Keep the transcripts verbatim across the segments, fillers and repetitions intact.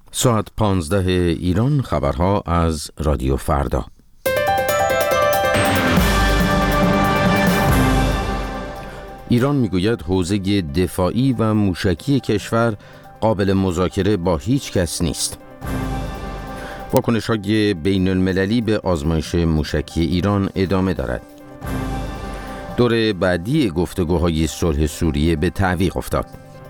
ساعت پانزده ایران، خبرها از رادیو فردا. ایران میگوید حوزه دفاعی و موشکی کشور قابل مذاکره با هیچ کس نیست. واکنش‌های بین المللی به آزمایش موشکی ایران ادامه دارد. دور بعدی گفتگوهای صلح سوریه به تعویق افتاد.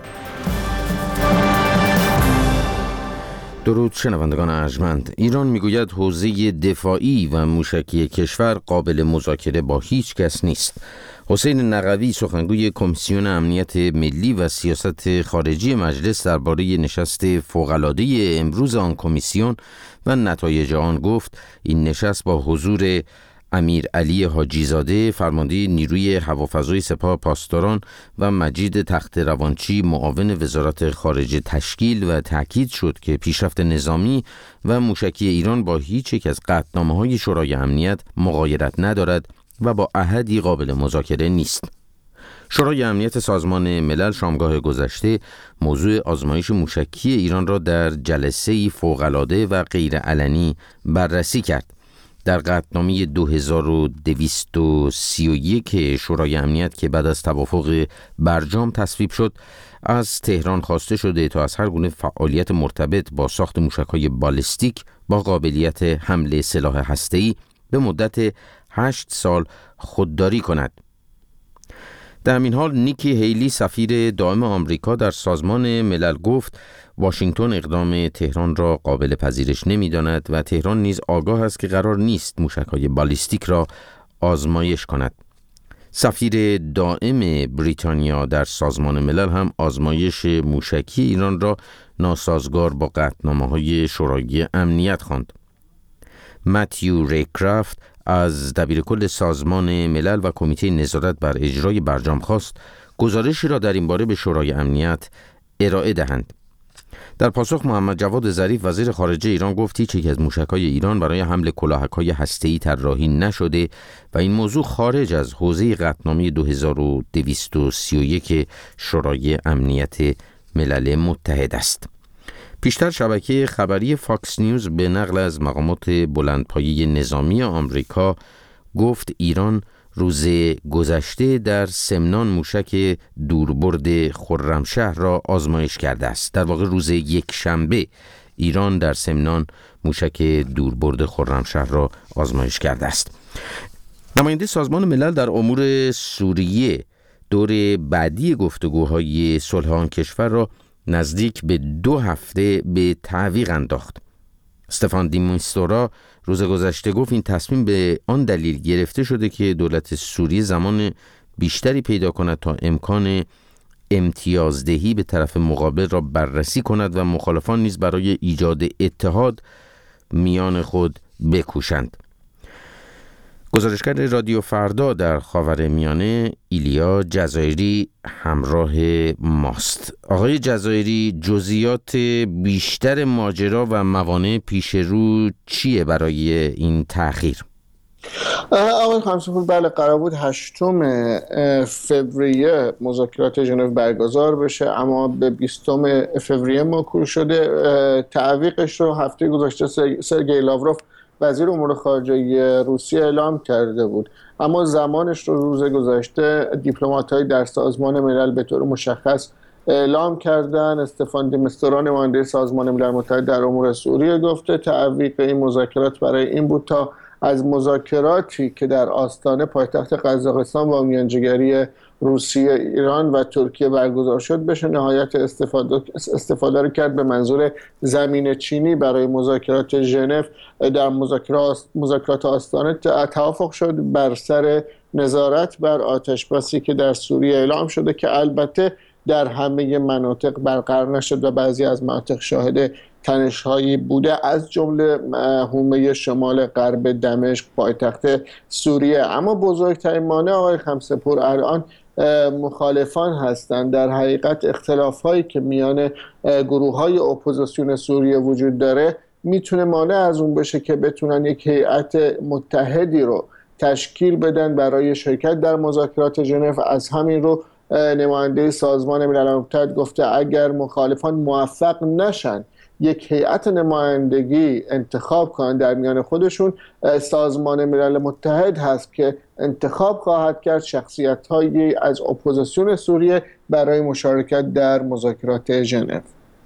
درود شنوندگان ارجمند. ایران میگوید حوزه دفاعی و موشکی کشور قابل مذاکره با هیچ کس نیست. حسین نقوی، سخنگوی کمیسیون امنیت ملی و سیاست خارجی مجلس، درباره نشست فوق‌العاده امروز آن کمیسیون و نتایج آن گفت این نشست با حضور امیر علی حاجی زاده، فرمانده نیروی هوافضای سپاه پاسداران و مجید تخت روانچی، معاون وزارت خارجه، تشکیل و تأکید شد که پیشرفت نظامی و موشکی ایران با هیچ یک از قطعنامه‌های شورای امنیت مغایرت ندارد و با احدی قابل مذاکره نیست. شورای امنیت سازمان ملل شامگاه گذشته موضوع آزمایش موشکی ایران را در جلسه‌ای فوق‌العاده و غیرعلنی بررسی کرد. در قطعنامه دو هزار و دویست و سی و یک شورای امنیت که بعد از توافق برجام تصویب شد، از تهران خواسته شده تا از هر گونه فعالیت مرتبط با ساخت موشک‌های بالستیک با قابلیت حمل سلاح هسته‌ای به مدت هشت سال خودداری کند. در همین حال نیکی هیلی، سفیر دائم آمریکا در سازمان ملل، گفت واشنگتن اقدام تهران را قابل پذیرش نمی‌داند و تهران نیز آگاه است که قرار نیست موشک‌های بالستیک را آزمایش کند. سفیر دائم بریتانیا در سازمان ملل هم آزمایش موشکی ایران را ناسازگار با قطعنامه‌های شورای امنیت خواند. متیو ریکرافت از دبیرکل سازمان ملل و کمیته نظارت بر اجرای برجام خواست گزارشی را در این باره به شورای امنیت ارائه دهند. در پاسخ محمد جواد ظریف، وزیر خارجه ایران، گفت هیچ یک از موشک‌های ایران برای حمل کلاهک‌های هسته‌ای طراحی نشده و این موضوع خارج از حوزه قطعنامه دو هزار و دویست و سی و یک شورای امنیت ملل متحد است. پیشتر شبکه خبری فاکس نیوز به نقل از مقامات بلندپایه نظامی آمریکا گفت ایران روز گذشته در سمنان موشک دوربرد خرمشهر را آزمایش کرده است. در واقع روز یک شنبه ایران در سمنان موشک دوربرد خرمشهر را آزمایش کرده است. نماینده سازمان ملل در امور سوریه دور بعدی گفتگوهای صلح آن کشور را نزدیک به دو هفته به تعویق انداخت. استفان دی میستورا روز گذشته گفت این تصمیم به آن دلیل گرفته شده که دولت سوریه زمان بیشتری پیدا کند تا امکان امتیازدهی به طرف مقابل را بررسی کند و مخالفان نیز برای ایجاد اتحاد میان خود بکوشند. گزارشگر رادیو فردا در خاورمیانه ایلیا جزایری همراه ماست. آقای جزایری، جزئیات بیشتر ماجرا و موانع پیش رو چیه برای این تأخیر؟ آقای خمسه‌پور، بله، قرار بود هشتم فوریه مذاکرات ژنو برگزار بشه، اما به بیستم فوریه موکول شده. تعویقش رو هفته گذشته سرگئی لاوروف، وزیر امور خارجه روسیه، اعلام کرده بود، اما زمانش رو روز گذشته دیپلمات‌های در سازمان ملل به طور مشخص اعلام کردن. استفان دی میستورا، نماینده سازمان ملل متحد در امور سوریه، گفته تعویق این مذاکرات برای این بود تا از مذاکراتی که در آستانه پایتخت قزاقستان با میانجیگری روسیه، ایران و ترکیه برگزار شد بشه. نهایت استفاده استفاده رو کرد به منظور زمین چینی برای مذاکرات ژنو. در مذاکرات مذاکرات آستانه توافق شد بر سر نظارت بر آتشبسی که در سوریه اعلام شده که البته در همه مناطق برقرار نشد و بعضی از مناطق شاهد تنش‌هایی بوده، از جمله حومه شمال غرب دمشق، پایتخت سوریه. اما بزرگترین مانع، آقای خمسه‌پور، الان مخالفان هستند. در حقیقت اختلاف‌هایی که میان گروه‌های اپوزیسیون سوریه وجود داره میتونه مانع از اون بشه که بتونن یک هیئت متحدی رو تشکیل بدن برای شرکت در مذاکرات ژنو. از همین رو نماینده سازمان ملل متحد گفته اگر مخالفان موفق نشن یک هیئت نمایندگی انتخاب کنند در میان خودشون، سازمان ملل متحد هست که انتخاب خواهد کرد شخصیت‌هایی از اپوزیسیون سوریه برای مشارکت در مذاکرات ژنو.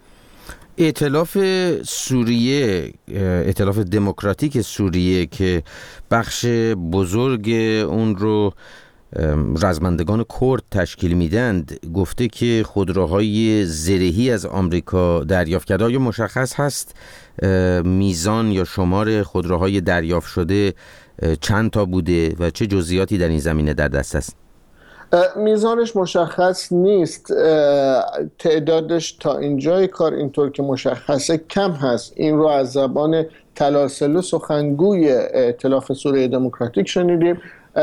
ائتلاف سوریه، ائتلاف دموکراتیک سوریه که بخش بزرگ اون رو رزمندگان کرد تشکیل میدند، گفته که خودروهای زرهی از آمریکا دریافت کرده. آیا مشخص هست میزان یا شمار خودروهای دریافت شده چند تا بوده و چه جزئیاتی در این زمینه در دست است؟ میزانش مشخص نیست. تعدادش تا اینجای کار اینطور که مشخصه کم هست. این رو از زبان تلارسلو سخنگوی ائتلاف سوریه دموکراتیک شنیدیم.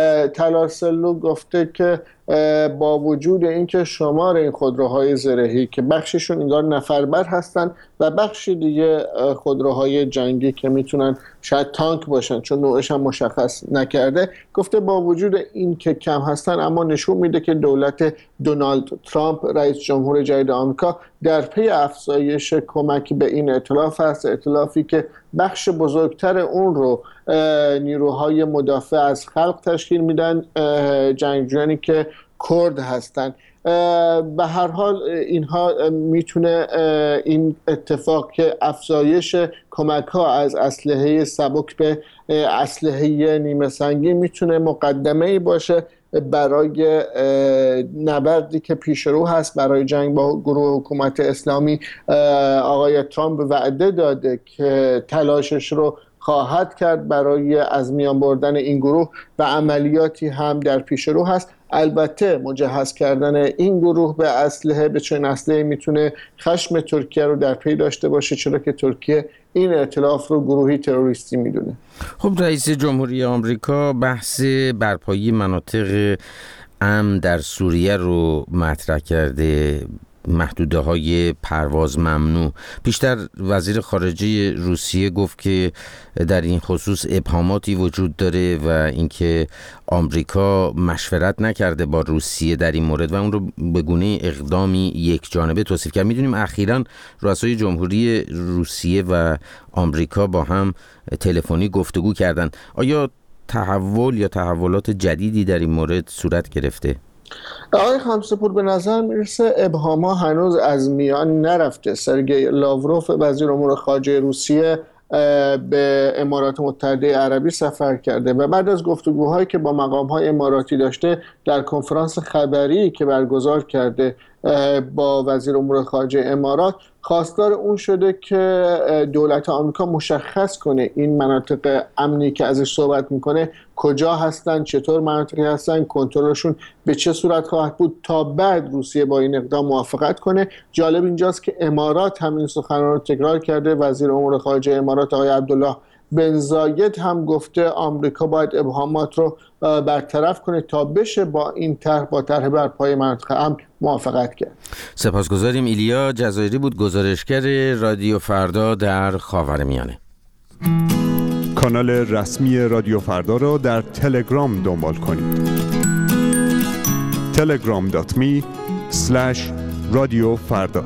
تلارسلو گفته که با وجود اینکه شمار این خودروهای زرهی که بخششون انگار نفربر هستن و بخشی دیگه خودروهای جنگی که میتونن شاید تانک باشن چون نوعش هم مشخص نکرده، گفته با وجود این که کم هستن اما نشون میده که دولت دونالد ترامپ رئیس جمهور جدید آمریکا در پی افزایش کمک به این ائتلاف هست، ائتلافی که بخش بزرگتر اون رو نیروهای مدافع از خلق تشکیل میدن، جنگجویانی که کرد هستن. به هر حال اینها میتونه این اتفاق که افزایش کمک ها از اسلحه سبک به اسلحه نیمه سنگین میتونه مقدمه‌ای باشه برای نبردی که پیش رو هست برای جنگ با گروه حکومت اسلامی. آقای ترامپ وعده داده که تلاشش رو خواهد کرد برای از میان بردن این گروه و عملیاتی هم در پیش رو هست. البته مجهز کردن این گروه به اسلحه به چنین اسلحه‌ای میتونه خشم ترکیه رو در پی داشته باشه، چرا که ترکیه این ائتلاف رو گروهی تروریستی میدونه. خب رئیس جمهوری آمریکا بحث برپایی مناطق امن در سوریه رو مطرح کرده، محدوده های پرواز ممنوع. پیشتر وزیر خارجه روسیه گفت که در این خصوص ابهاماتی وجود داره و اینکه آمریکا مشورت نکرده با روسیه در این مورد و اون رو به گونه اقدامی یک جانبه توصیف کرد. میدونیم اخیراً رؤسای جمهوری روسیه و آمریکا با هم تلفنی گفتگو کردن. آیا تحول یا تحولات جدیدی در این مورد صورت گرفته؟ آقای خامسه‌پور، به نظر میرسه ابهام‌ها هنوز از میان نرفته. سرگئی لاوروف وزیر امور خارجه روسیه به امارات متحده عربی سفر کرده و بعد از گفتگوهایی که با مقام‌های اماراتی داشته در کنفرانس خبری که برگزار کرده با وزیر امور خارجه امارات خواستار اون شده که دولت آمریکا مشخص کنه این مناطق امنی که ازش صحبت میکنه کجا هستن، چطور مناطقی هستن، کنترلشون به چه صورت خواهد بود تا بعد روسیه با این اقدام موافقت کنه. جالب اینجاست که امارات هم این سخنان رو تکرار کرده. وزیر امور خارجه امارات آقای عبدالله بن زاید هم گفته آمریکا باید ابهامات رو برطرف کنه تا بشه با این طرح با طرح برپای مناطق امن موافقت کرد. سپاسگزاریم. ایلیا جزایری بود، گزارشگر رادیو فردا در خاورمیانه. کانال رسمی رادیو فردا را در تلگرام دنبال کنید. تلگرام دات می اسلش رادیو فردا.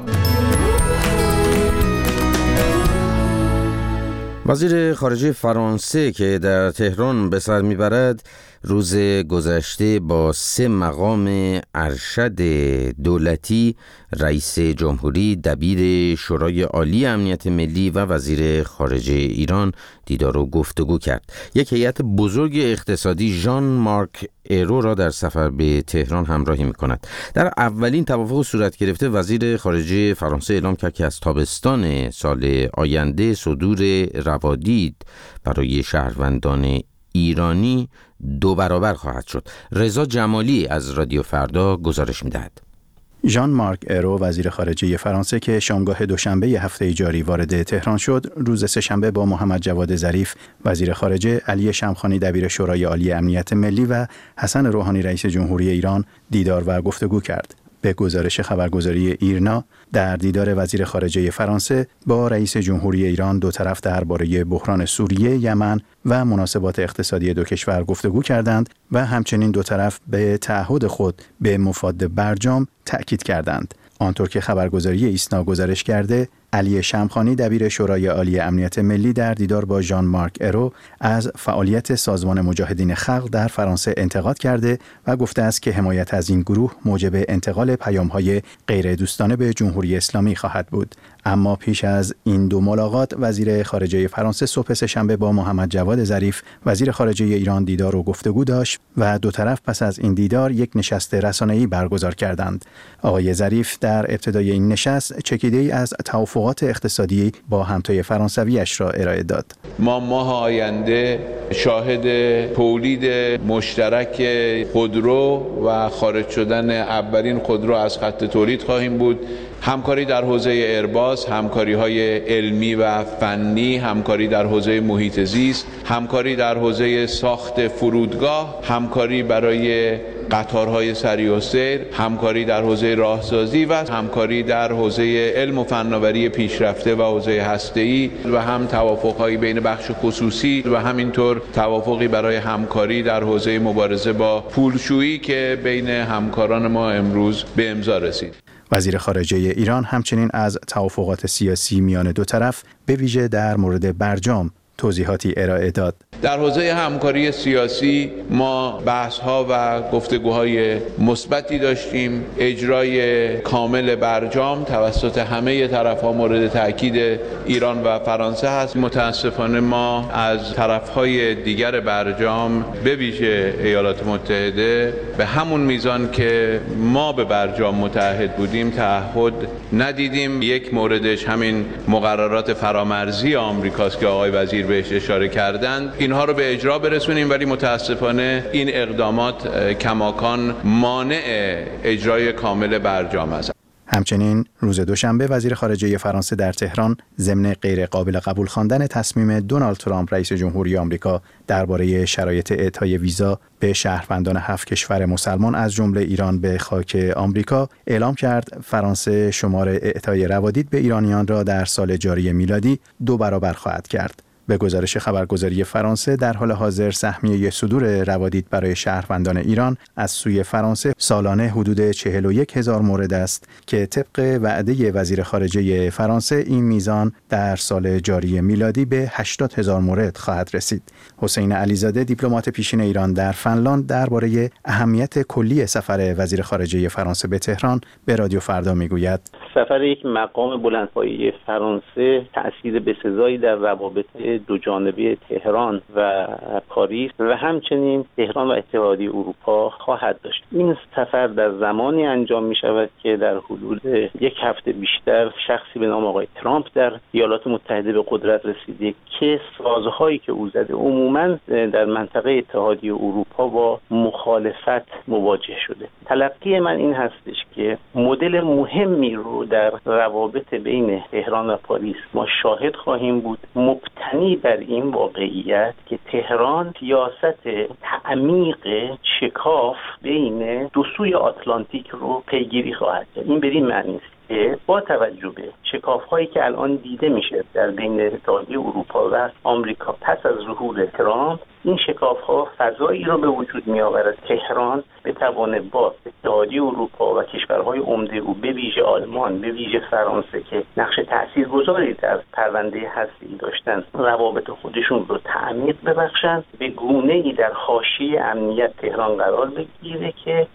وزیر خارجه فرانسه که در تهران به سر میبرد روز گذشته با سه مقام ارشد دولتی، رئیس جمهوری، دبیر شورای عالی امنیت ملی و وزیر خارجه ایران دیدار و گفتگو کرد. یک هیئت بزرگ اقتصادی ژان مارک ایرو را در سفر به تهران همراهی می‌کند. در اولین توافق صورت گرفته وزیر خارجه فرانسه اعلام کرد که از تابستان سال آینده صدور روادید برای شهروندان ایرانی دو برابر خواهد شد. رضا جمالی از رادیو فردا گزارش می‌دهد. ژان مارک ایرو وزیر خارجه فرانسه که شامگاه دوشنبه هفته جاری وارد تهران شد، روز سه‌شنبه با محمد جواد ظریف وزیر خارجه، علی شمخانی دبیر شورای عالی امنیت ملی و حسن روحانی رئیس جمهوری ایران دیدار و گفتگو کرد. به گزارش خبرگزاری ایرنا، در دیدار وزیر خارجه فرانسه با رئیس جمهوری ایران دو طرف درباره بحران سوریه، یمن و مناسبات اقتصادی دو کشور گفتگو کردند و همچنین دو طرف به تعهد خود به مفاد برجام تأکید کردند. آنطور که خبرگزاری ایسنا گزارش کرده، علی شمخانی دبیر شورای عالی امنیت ملی در دیدار با ژان مارک ارو از فعالیت سازمان مجاهدین خلق در فرانسه انتقاد کرده و گفته است که حمایت از این گروه موجب انتقال پیام‌های غیر دوستانه به جمهوری اسلامی خواهد بود. اما پیش از این دو ملاقات وزیر خارجه فرانسه صبح سه‌شنبه با محمد جواد ظریف وزیر خارجه ایران دیدار و گفتگو داشت و دو طرف پس از این دیدار یک نشست رسانه‌ای برگزار کردند. آقای ظریف در ابتدای این نشست چکیده‌ای از توافقات اقتصادی با همتای فرانسویش را ارائه داد. ما ماه آینده شاهد تولید مشترک خودرو و خارج شدن اولین خودرو از خط تولید خواهیم بود. همکاری در حوزه ایرباس، همکاری‌های علمی و فنی، همکاری در حوزه محیط زیست، همکاری در حوزه ساخت فرودگاه، همکاری برای قطارهای سریع السیر، همکاری در حوزه راهسازی و همکاری در حوزه علم و فناوری پیشرفته و حوزه هسته‌ای و هم توافق‌های بین بخش خصوصی و همینطور توافقی برای همکاری در حوزه مبارزه با پولشویی که بین همکاران ما امروز به امضا رسید. وزیر خارجه ایران همچنین از توافقات سیاسی میان دو طرف به ویژه در مورد برجام توضیحاتی ارائه داد. در حوزه همکاری سیاسی ما بحث‌ها و گفتگوهای مثبتی داشتیم. اجرای کامل برجام توسط همه طرف‌ها مورد تاکید ایران و فرانسه هست. متاسفانه ما از طرف‌های دیگر برجام به ویژه ایالات متحده به همون میزان که ما به برجام متعهد بودیم تعهد ندیدیم. یک موردش همین مقررات فرامرزی آمریکاست که آقای وزیر بهش اشاره کردند. اینها رو به اجرا برسونیم، ولی متاسفانه این اقدامات کماکان مانع اجرای کامل برجام است. همچنین روز دوشنبه وزیر خارجه فرانسه در تهران ضمن غیر قابل قبول خواندن تصمیم دونالد ترامپ رئیس جمهوری آمریکا درباره شرایط اعطای ویزا به شهروندان هفت کشور مسلمان از جمله ایران به خاک آمریکا اعلام کرد فرانسه شمار اعطای روادید به ایرانیان را در سال جاری میلادی دو برابر خواهد کرد. به گزارش خبرگزاری فرانسه در حال حاضر سهمیه صدور روادید برای شهروندان ایران از سوی فرانسه سالانه حدود چهل و یک هزار مورد است که طبق وعده وزیر خارجه فرانسه این میزان در سال جاری میلادی به هشتاد هزار مورد خواهد رسید. حسین علیزاده دیپلمات پیشین ایران در فنلاند درباره اهمیت کلی سفر وزیر خارجه فرانسه به تهران به رادیو فردا میگوید: سفر یک مقام بلندپایه فرانسه تأثیر بسزایی در روابط دو جانبه تهران و پاریس و همچنین تهران و اتحادیه اروپا خواهد داشت. این سفر در زمانی انجام می شود که در حدود یک هفته بیشتر شخصی به نام آقای ترامپ در ایالات متحده به قدرت رسیده که سازهایی که او زده عموماً در منطقه اتحادیه اروپا با مخالفت مواجه شده. تلقی من این هستش که مدل مهمی رو در روابط بین تهران و پاریس ما شاهد خواهیم بود، مبتنی بر این واقعیت که تهران سیاست تعمیق شکاف بین دو سوی آتلانتیک رو پیگیری خواهد کرد. این بدین معنی است که با توجه به شکاف‌هایی که الان دیده میشه در بین اتحادیه اروپا و آمریکا پس از ظهور ترامپ، این شکاف‌ها فضایی رو به وجود می‌آورد تهران بتوانه با اتحادیه اروپا و کشورهای عمده او به ویژه آلمان، به ویژه فرانسه که نقش تاثیرگذاری در پرونده هسته‌ای داشتن، روابط خودشون رو تعمیق ببخشند، به گونه‌ای در حاشیه امنیت تهران قرار بگیره که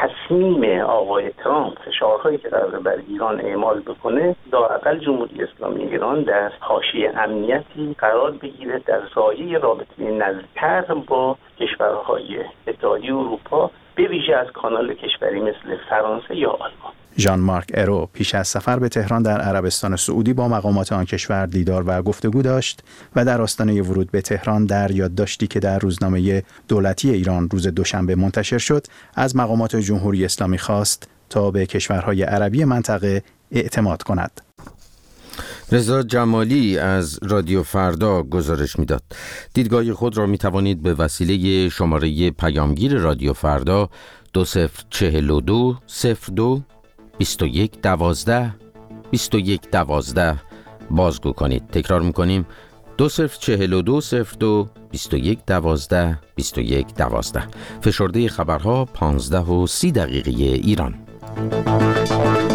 تصمیم آقای ترامپ، فشارهایی که قرار بر ایران اعمال بکنه، لااقل جمهوری اسلامی ایران در حاشیه امنیتی قرار بگیره در سایه رابطه نزدیکتر با کشورهای اتحادیه اروپا، به ویژه از کانال کشوری مثل فرانسه یا آلمان. ژان مارک ارو پیش از سفر به تهران در عربستان سعودی با مقامات آن کشور دیدار و گفتگو داشت و در آستانه ورود به تهران در یادداشتی که در روزنامه دولتی ایران روز دوشنبه منتشر شد از مقامات جمهوری اسلامی خواست تا به کشورهای عربی منطقه اعتماد کند. رضا جمالی از رادیو فردا گزارش میداد. دیدگاه خود را می توانید به وسیله شماره پیامگیر رادیو فردا دو صفر چهل و دو صفر دو بیست و یک دوازده بیست و یک دوازده بازگو کنید. تکرار میکنیم: دو صفر چهل و دو صفر دو بیست و یک دوازده بیست و یک دوازده. فشرده خبرها پانزده و سی دقیقه ایران.